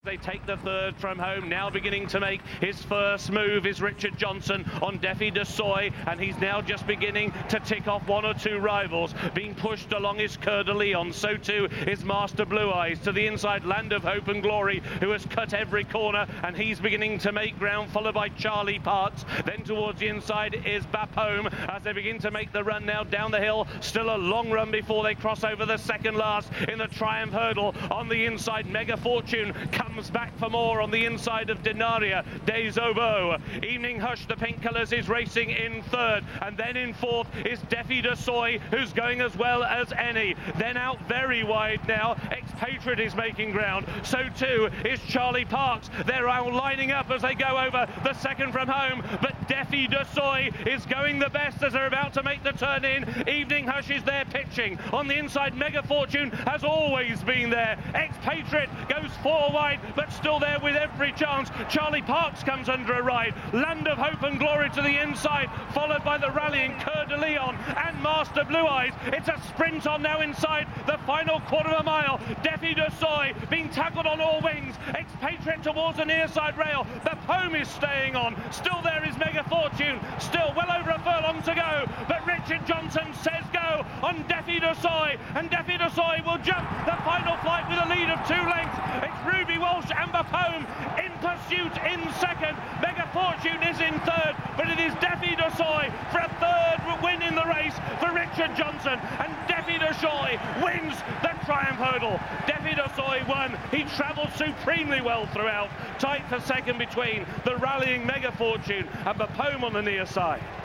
they take the third from home. Now beginning to make his first move is Richard Johnson on Defi de Soy, and he's now just beginning to tick off one or two rivals. Being pushed along is Coeur de Leon, so too is Master Blue Eyes. To the inside, Land of Hope and Glory, who has cut every corner, and he's beginning to make ground, followed by Charlie Parks. Then towards the inside is Bapome as they begin to make the run now down the hill. Still a long run before they cross over the second last in the Triumph Hurdle. On the inside, Mega Fortune comes back for more on the inside of Denaria Des Obeaux. Evening Hush, the Pink Colours, is racing in third, and then in fourth is Defi de Soy, who's going as well as any. Then out very wide now, Expatriate is making ground, so too is Charlie Parks. They're all lining up as they go over the second from home, but Defi de Soy is going the best as they're about to make the turn in. Evening Hush is there pitching. On the inside, Mega Fortune has always been there. Expatriate goes four wide, but still there with every chance. Charlie Parks comes under a ride. Land of Hope and Glory to the inside, followed by the rallying Coeur de Leon and Master Blue Eyes. It's a sprint on now inside the final quarter of a mile. Defi de Soy being tackled on all wings. Expatriate towards the near side rail. Bapome is staying on. Still there is Mega Fortune. Still well over a furlong to go, but Richard Johnson says go on Defi de Soy, and Defi de Soy will jump the final flight with a lead of 2 lengths. It's Ruby Walsh and Bapome in pursuit in second. Mega Fortune is in third, but it is Defi de Soy for a third win in the race for Richard Johnson, and Defi de Soy wins the Triumph Hurdle. Defi de Soy won. He travelled supremely well throughout. Tight for second between the rallying Mega Fortune and Bapome on the near side.